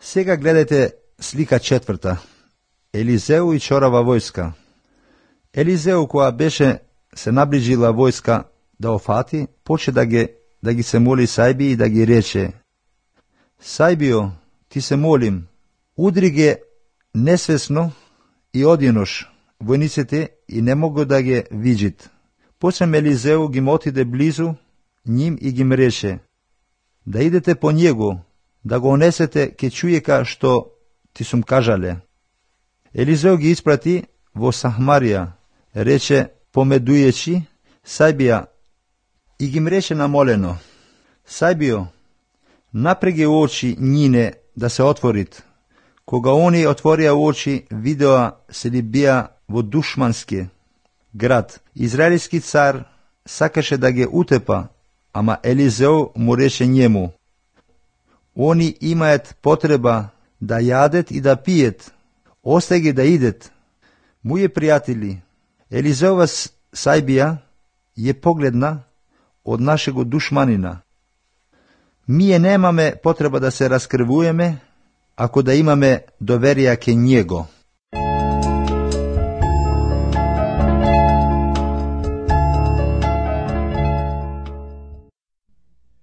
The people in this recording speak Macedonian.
Сега гледайте слика 4. Елизеу и чорава војска. Елизеу, која беше се наближила војска да офати, поче да ги се моли Сајби и да ги рече: Сајбио, ти се молим, удри ги несвесно и одинош војниците и не могу да ги виджит. После Елизеу ги отиде близу ним и ги рече: да идете по него, да го онесете ке човека што ти сум кажале. Елизеу ги испрати во Сахмарија, рече помедујечи Сајбија и ги рече намолено: Сајбио, напреги очи нине да се отворит. Кога они отворија очи, видеа се ли бија во душмански град. Израелски цар сакаше да ги утепа, ама Елизеу му рече njemu: они имаат потреба да јадет и да пиет, остај ги да идет. Моје пријатели, Елизеова Сајбија е погледна од нашего душманина. Ние немаме потреба да се раскривуваме, ако да имаме доверија ке него.